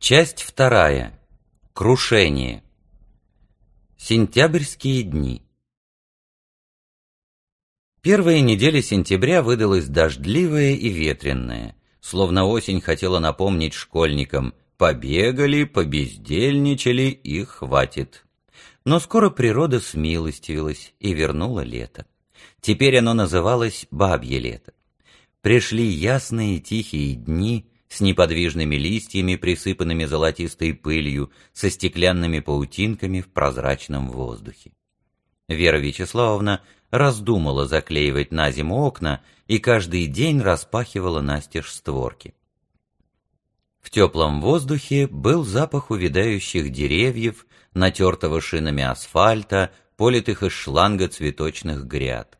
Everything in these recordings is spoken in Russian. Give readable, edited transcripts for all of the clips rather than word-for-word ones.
Часть вторая. Крушение. Сентябрьские дни. Первая неделя сентября выдалась дождливая и ветренная, словно осень хотела напомнить школьникам: побегали, побездельничали и хватит. Но скоро природа смилостивилась и вернула лето. Теперь оно называлось бабье лето. Пришли ясные тихие дни с неподвижными листьями, присыпанными золотистой пылью, со стеклянными паутинками в прозрачном воздухе. Вера Вячеславовна раздумала заклеивать на зиму окна и каждый день распахивала настежь створки. В теплом воздухе был запах увядающих деревьев, натертого шинами асфальта, политых из шланга цветочных гряд.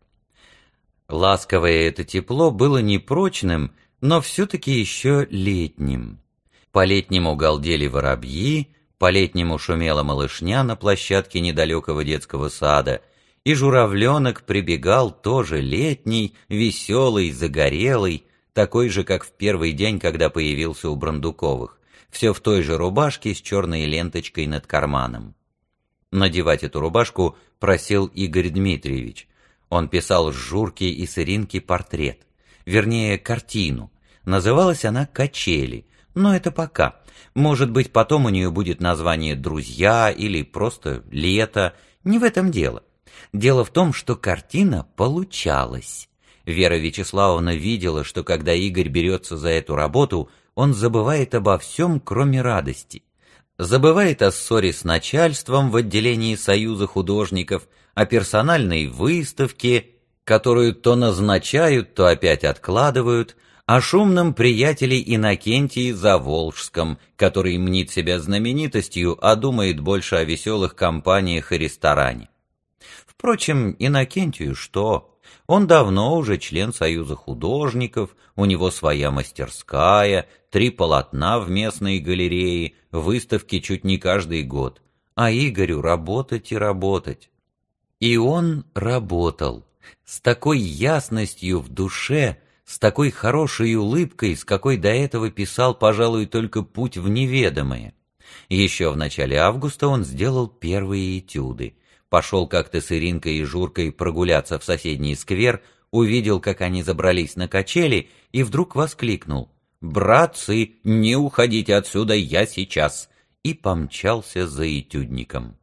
Ласковое это тепло было непрочным, но все-таки еще летним. По-летнему галдели воробьи, по-летнему шумела малышня на площадке недалекого детского сада, и журавленок прибегал тоже летний, веселый, загорелый, такой же, как в первый день, когда появился у Брандуковых, все в той же рубашке с черной ленточкой над карманом. Надевать эту рубашку просил Игорь Дмитриевич. Он писал с Журки и с Иринки портрет. Вернее, картину. Называлась она «Качели», но это пока. Может быть, потом у нее будет название «Друзья» или просто «Лето». Не в этом дело. Дело в том, что картина получалась. Вера Вячеславовна видела, что когда Игорь берется за эту работу, он забывает обо всем, кроме радости. Забывает о ссоре с начальством в отделении Союза художников, о персональной выставке, которую то назначают, то опять откладывают, о шумном приятеле Иннокентии Заволжском, который мнит себя знаменитостью, а думает больше о веселых компаниях и ресторане. Впрочем, Иннокентию что? Он давно уже член Союза художников, у него своя мастерская, 3 полотна в местной галерее, выставки чуть не каждый год. А Игорю работать и работать. И он работал. С такой ясностью в душе, с такой хорошей улыбкой, с какой до этого писал, пожалуй, только «Путь в неведомое». Еще в начале августа он сделал первые этюды. Пошел как-то с Иринкой и Журкой прогуляться в соседний сквер, увидел, как они забрались на качели, и вдруг воскликнул: «Братцы, не уходите отсюда, я сейчас!» и помчался за этюдником.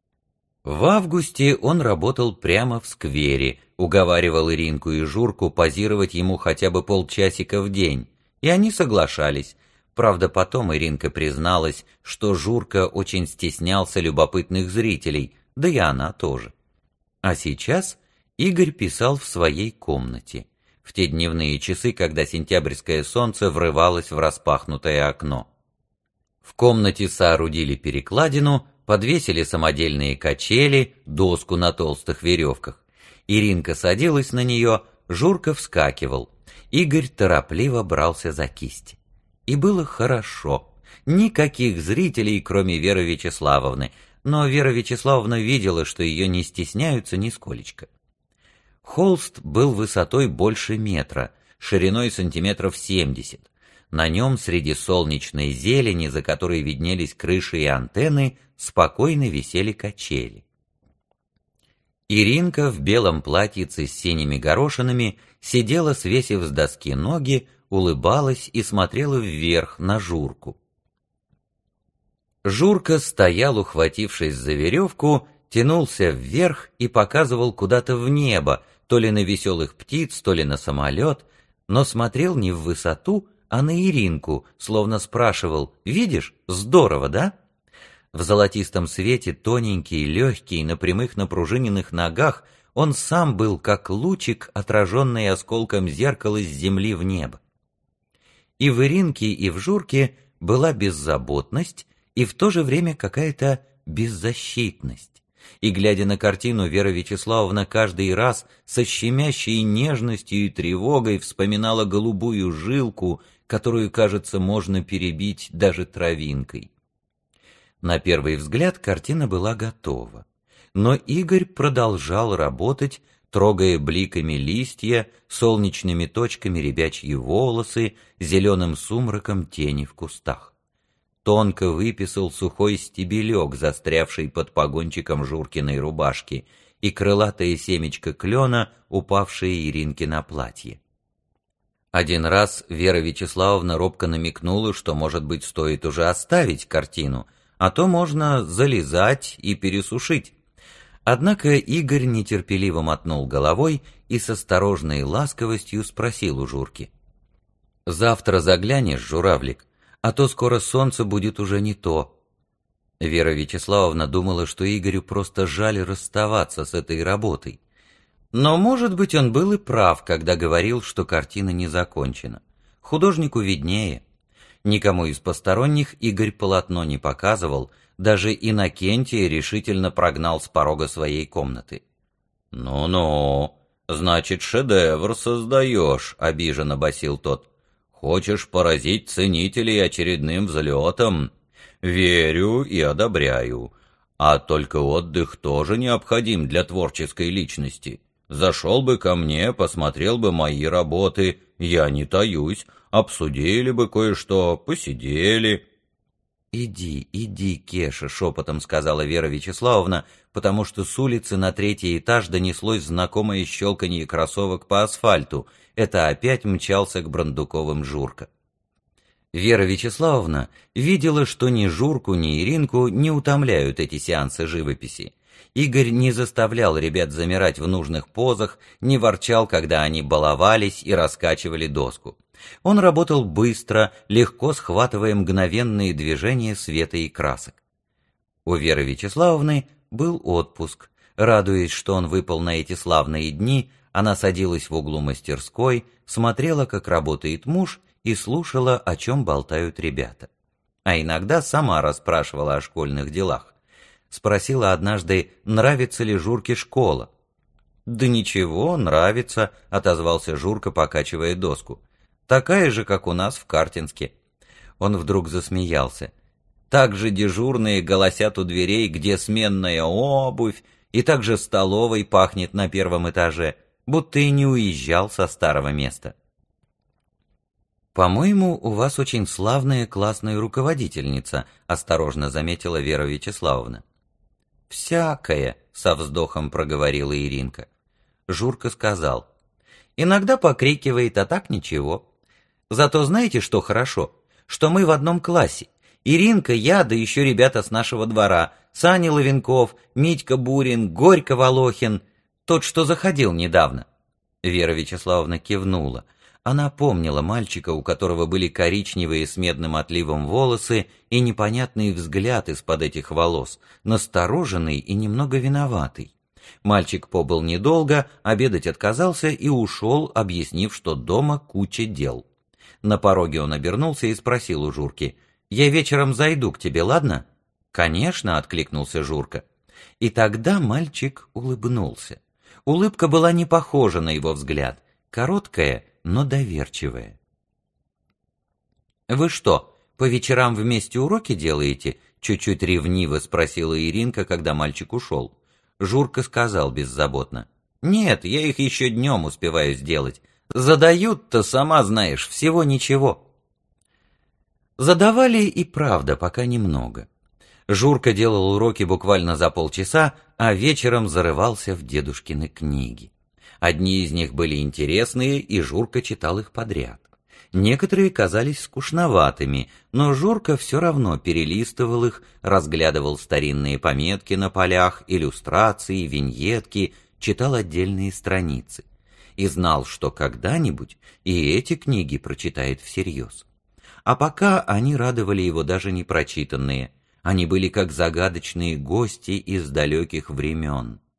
В августе он работал прямо в сквере, уговаривал Иринку и Журку позировать ему хотя бы полчасика в день, и они соглашались. Правда, потом Иринка призналась, что Журка очень стеснялся любопытных зрителей, да и она тоже. А сейчас Игорь писал в своей комнате, в те дневные часы, когда сентябрьское солнце врывалось в распахнутое окно. В комнате соорудили перекладину, подвесили самодельные качели, доску на толстых веревках. Иринка садилась на нее, Журка вскакивал. Игорь торопливо брался за кисти. И было хорошо. Никаких зрителей, кроме Веры Вячеславовны, но Вера Вячеславовна видела, что ее не стесняются нисколечко. Холст был высотой больше метра, шириной сантиметров 70. На нем среди солнечной зелени, за которой виднелись крыши и антенны, спокойно висели качели. Иринка в белом платьице с синими горошинами сидела, свесив с доски ноги, улыбалась и смотрела вверх на Журку. Журка стоял, ухватившись за веревку, тянулся вверх и показывал куда-то в небо, то ли на веселых птиц, то ли на самолет, но смотрел не в высоту, а на Иринку, словно спрашивал: «Видишь, здорово, да?» В золотистом свете, тоненький, легкий, на прямых напружиненных ногах, он сам был как лучик, отраженный осколком зеркала с земли в небо. И в Иринке, и в Журке была беззаботность, и в то же время какая-то беззащитность. И, глядя на картину, Вера Вячеславовна каждый раз со щемящей нежностью и тревогой вспоминала голубую жилку, которую, кажется, можно перебить даже травинкой. На первый взгляд картина была готова, но Игорь продолжал работать, трогая бликами листья, солнечными точками ребячьи волосы, зеленым сумраком тени в кустах. тонко выписал сухой стебелек, застрявший под погончиком Журкиной рубашки, и крылатое семечко клена, упавшее Иринке на платье. Один раз Вера Вячеславовна робко намекнула, что, может быть, стоит уже оставить картину, а то можно залезать и пересушить. Однако Игорь нетерпеливо мотнул головой и с осторожной ласковостью спросил у Журки: «Завтра заглянешь, журавлик, а то скоро солнце будет уже не то». Вера Вячеславовна думала, что Игорю просто жаль расставаться с этой работой. Но, может быть, он был и прав, когда говорил, что картина не закончена. Художнику виднее. Никому из посторонних Игорь полотно не показывал, даже Иннокентия решительно прогнал с порога своей комнаты. «Ну-ну, значит, шедевр создаешь», — обиженно басил тот. «Хочешь поразить ценителей очередным взлетом? Верю и одобряю. А только отдых тоже необходим для творческой личности. Зашел бы ко мне, посмотрел бы мои работы, я не таюсь, обсудили бы кое-что, посидели». «Иди, иди, Кеша», — шепотом сказала Вера Вячеславовна, потому что с улицы на третий этаж донеслось знакомое щелканье кроссовок по асфальту. Это опять мчался к Брандуковым Журка. Вера Вячеславовна видела, что ни Журку, ни Иринку не утомляют эти сеансы живописи. Игорь не заставлял ребят замирать в нужных позах, не ворчал, когда они баловались и раскачивали доску. Он работал быстро, легко схватывая мгновенные движения света и красок. У Веры Вячеславовны был отпуск. Радуясь, что он выпал на эти славные дни, она садилась в углу мастерской, смотрела, как работает муж, и слушала, о чем болтают ребята. А иногда сама расспрашивала о школьных делах. Спросила однажды, нравится ли Журке школа. «Да ничего, нравится», — отозвался Журка, покачивая доску. «Такая же, как у нас в Картинске». Он вдруг засмеялся. «Так же дежурные голосят у дверей, где сменная обувь, и так же столовой пахнет на первом этаже, будто и не уезжал со старого места». «По-моему, у вас очень славная классная руководительница», — осторожно заметила Вера Вячеславовна. «Всякое», — со вздохом проговорила Иринка. Журка сказал: «Иногда покрикивает, а так ничего. Зато знаете, что хорошо? Что мы в одном классе. Иринка, я, да еще ребята с нашего двора. Саня Ловенков, Митька Бурин, Горько Волохин. Тот, что заходил недавно». Вера Вячеславовна кивнула. Она помнила мальчика, у которого были коричневые с медным отливом волосы и непонятный взгляд из-под этих волос, настороженный и немного виноватый. Мальчик побыл недолго, обедать отказался и ушел, объяснив, что дома куча дел. На пороге он обернулся и спросил у Журки: «Я вечером зайду к тебе, ладно?» «Конечно», — откликнулся Журка. И тогда мальчик улыбнулся. Улыбка была не похожа на его взгляд, короткая, но доверчивая. «Вы что, по вечерам вместе уроки делаете?» — чуть-чуть ревниво спросила Иринка, когда мальчик ушел. Журка сказал беззаботно: «Нет, я их еще днем успеваю сделать. Задают-то, сама знаешь, всего ничего». Задавали и правда пока немного. Журка делал уроки буквально за полчаса, а вечером зарывался в дедушкины книги. Одни из них были интересные, и Журка читал их подряд. Некоторые казались скучноватыми, но Журка все равно перелистывал их, разглядывал старинные пометки на полях, иллюстрации, виньетки, читал отдельные страницы. И знал, что когда-нибудь и эти книги прочитает всерьез. А пока они радовали его даже непрочитанные. Они были как загадочные гости из далеких времен.